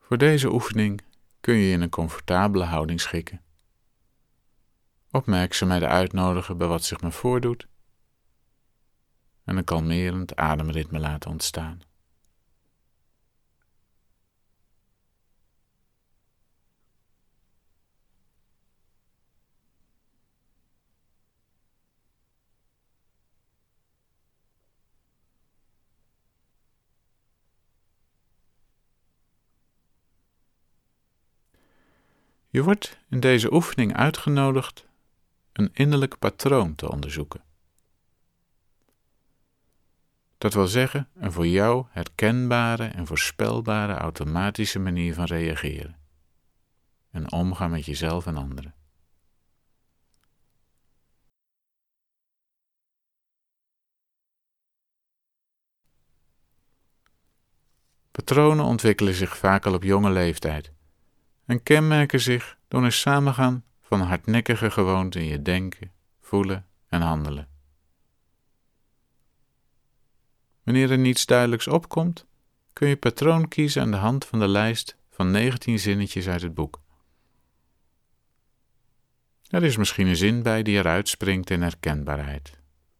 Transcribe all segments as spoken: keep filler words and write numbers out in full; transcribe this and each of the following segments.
Voor deze oefening kun je je in een comfortabele houding schikken. Opmerkzaamheid uitnodigen bij wat zich maar voordoet en een kalmerend ademritme laten ontstaan. Je wordt in deze oefening uitgenodigd een innerlijk patroon te onderzoeken. Dat wil zeggen, een voor jou herkenbare en voorspelbare automatische manier van reageren en omgaan met jezelf en anderen. Patronen ontwikkelen zich vaak al op jonge leeftijd en kenmerken zich door een samengaan van hardnekkige gewoonten in je denken, voelen en handelen. Wanneer er niets duidelijks opkomt, kun je patroon kiezen aan de hand van de lijst van negentien zinnetjes uit het boek. Er is misschien een zin bij die eruit springt in herkenbaarheid.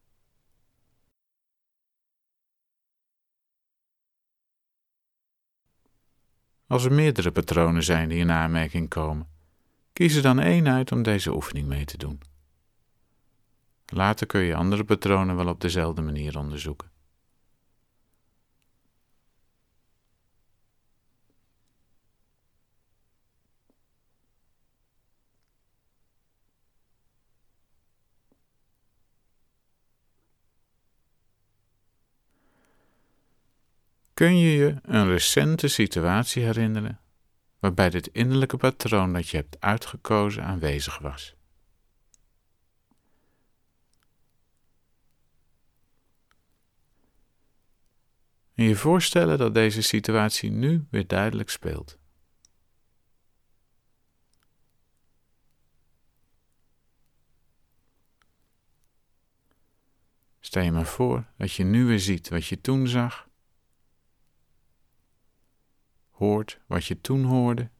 Als er meerdere patronen zijn die in aanmerking komen, kies er dan één uit om deze oefening mee te doen. Later kun je andere patronen wel op dezelfde manier onderzoeken. Kun je je een recente situatie herinneren waarbij dit innerlijke patroon dat je hebt uitgekozen aanwezig was? En je voorstellen dat deze situatie nu weer duidelijk speelt. Stel je maar voor dat je nu weer ziet wat je toen zag, hoort wat je toen hoorde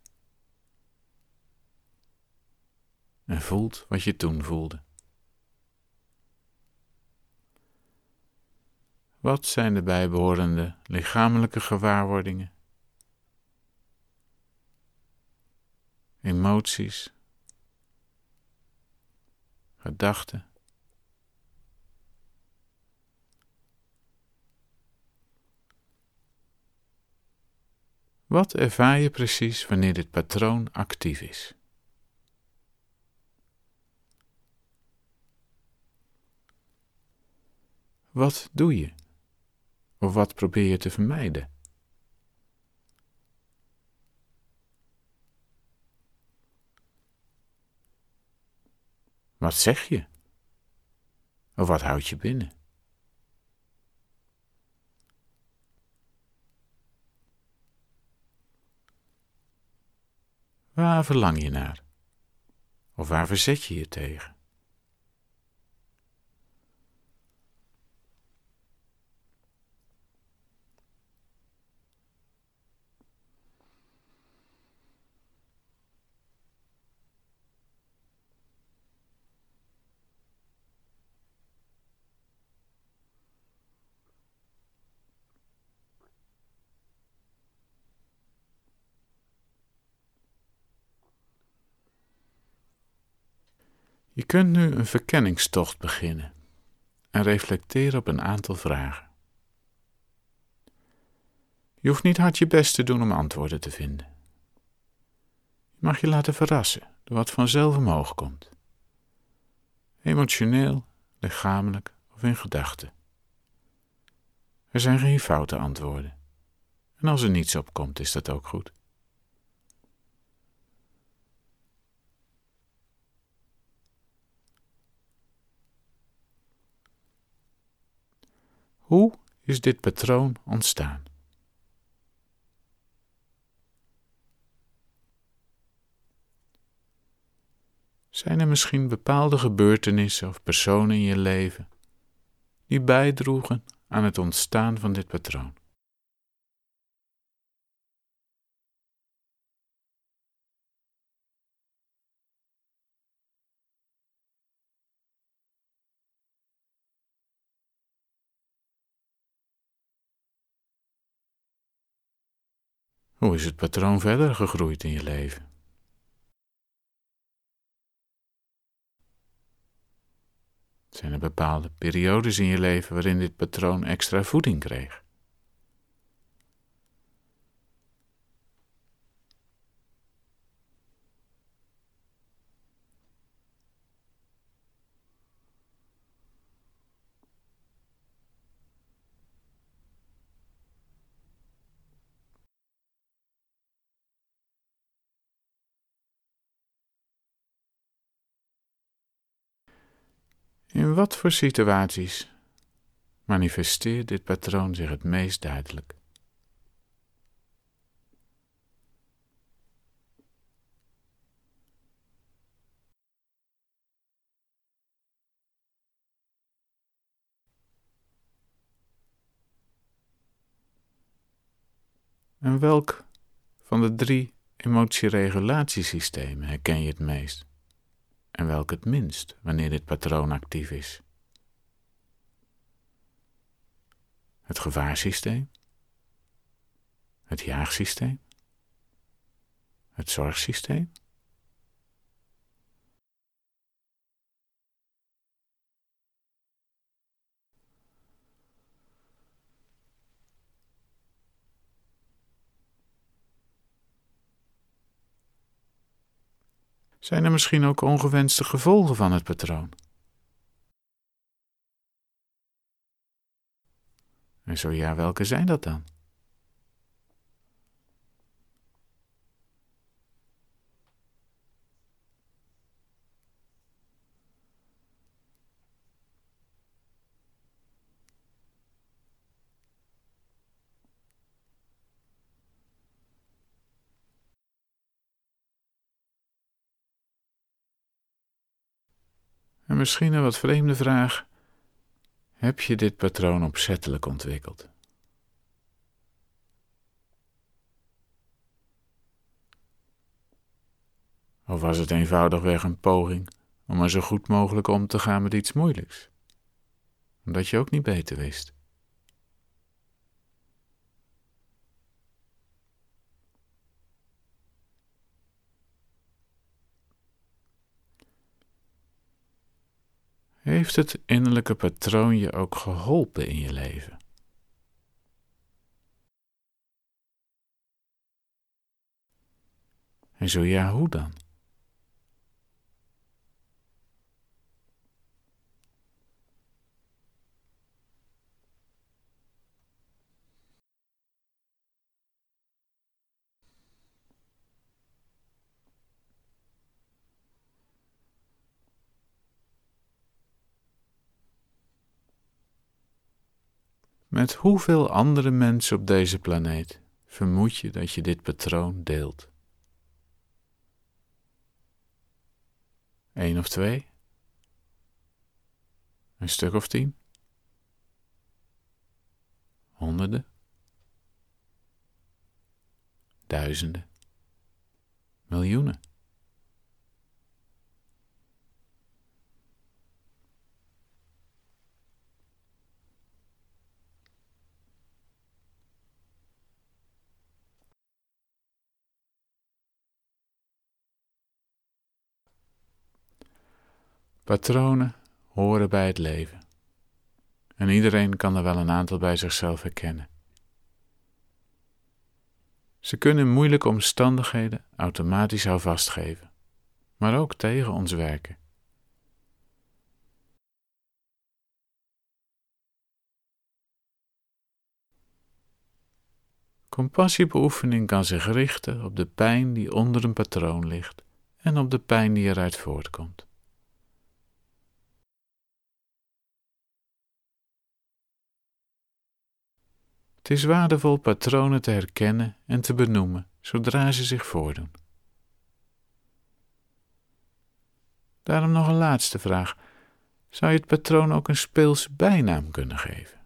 en voelt wat je toen voelde. Wat zijn de bijbehorende lichamelijke gewaarwordingen, emoties, gedachten? Wat ervaar je precies wanneer dit patroon actief is? Wat doe je? Of wat probeer je te vermijden? Wat zeg je? Of wat houd je binnen? Waar verlang je naar? Of waar verzet je je tegen? Je kunt nu een verkenningstocht beginnen en reflecteren op een aantal vragen. Je hoeft niet hard je best te doen om antwoorden te vinden. Je mag je laten verrassen door wat vanzelf omhoog komt. Emotioneel, lichamelijk of in gedachten. Er zijn geen foute antwoorden. En als er niets op komt, is dat ook goed. Hoe is dit patroon ontstaan? Zijn er misschien bepaalde gebeurtenissen of personen in je leven die bijdroegen aan het ontstaan van dit patroon? Hoe is het patroon verder gegroeid in je leven? Zijn er bepaalde periodes in je leven waarin dit patroon extra voeding kreeg? In wat voor situaties manifesteert dit patroon zich het meest duidelijk? En welk van de drie emotieregulatiesystemen herken je het meest? En welk het minst wanneer dit patroon actief is? Het gevaarsysteem? Het jaagsysteem? Het zorgsysteem? Zijn er misschien ook ongewenste gevolgen van het patroon? En zo ja, welke zijn dat dan? En misschien een wat vreemde vraag: heb je dit patroon opzettelijk ontwikkeld? Of was het eenvoudigweg een poging om er zo goed mogelijk om te gaan met iets moeilijks, omdat je ook niet beter wist? Heeft het innerlijke patroon je ook geholpen in je leven? En zo ja, hoe dan? Met hoeveel andere mensen op deze planeet vermoed je dat je dit patroon deelt? Eén of twee? Een stuk of tien? Honderden? Duizenden? Miljoenen? Patronen horen bij het leven. En iedereen kan er wel een aantal bij zichzelf herkennen. Ze kunnen in moeilijke omstandigheden automatisch houvast geven, maar ook tegen ons werken. Compassiebeoefening kan zich richten op de pijn die onder een patroon ligt en op de pijn die eruit voortkomt. Het is waardevol patronen te herkennen en te benoemen zodra ze zich voordoen. Daarom nog een laatste vraag. Zou je het patroon ook een speelse bijnaam kunnen geven?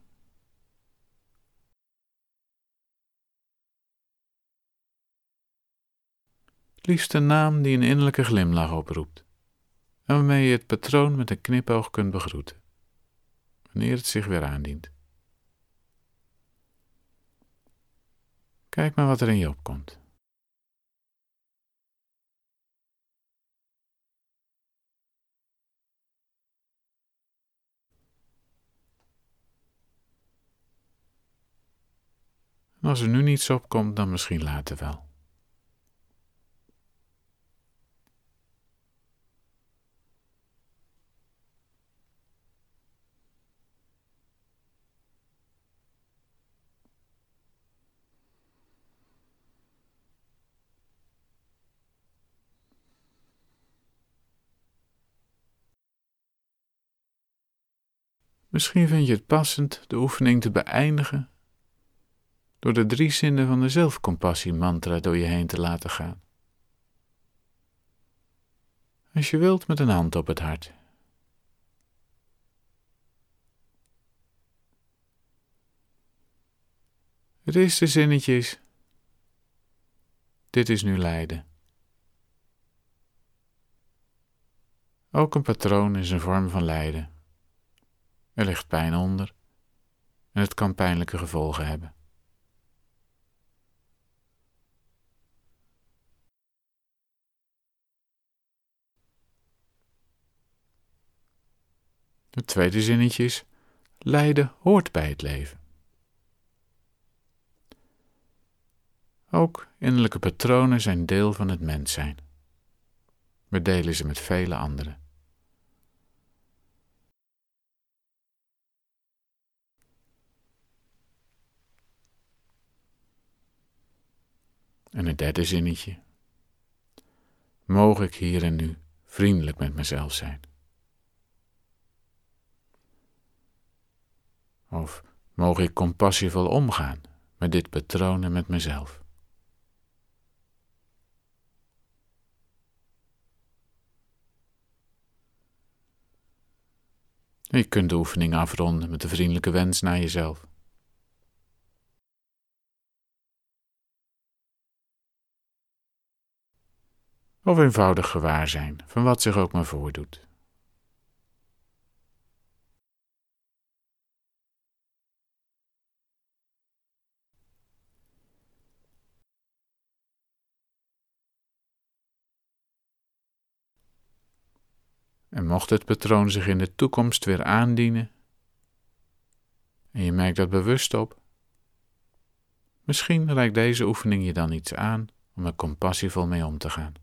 Het liefst een naam die een innerlijke glimlach oproept en waarmee je het patroon met een knipoog kunt begroeten, wanneer het zich weer aandient. Kijk maar wat er in je opkomt. En als er nu niets opkomt, dan misschien later wel. Misschien vind je het passend de oefening te beëindigen door de drie zinnen van de zelfcompassie-mantra door je heen te laten gaan. Als je wilt, met een hand op het hart. Het eerste zinnetje is: dit is nu lijden. Ook een patroon is een vorm van lijden. Er ligt pijn onder en het kan pijnlijke gevolgen hebben. Het tweede zinnetje is: lijden hoort bij het leven. Ook innerlijke patronen zijn deel van het mens zijn. We delen ze met vele anderen. En het derde zinnetje: mogen ik hier en nu vriendelijk met mezelf zijn. Of mogen ik compassievol omgaan met dit patroon en met mezelf. Je kunt de oefening afronden met de vriendelijke wens naar jezelf. Of eenvoudig gewaar zijn van wat zich ook maar voordoet. En mocht het patroon zich in de toekomst weer aandienen, en je merkt dat bewust op, misschien reikt deze oefening je dan iets aan om er compassievol mee om te gaan.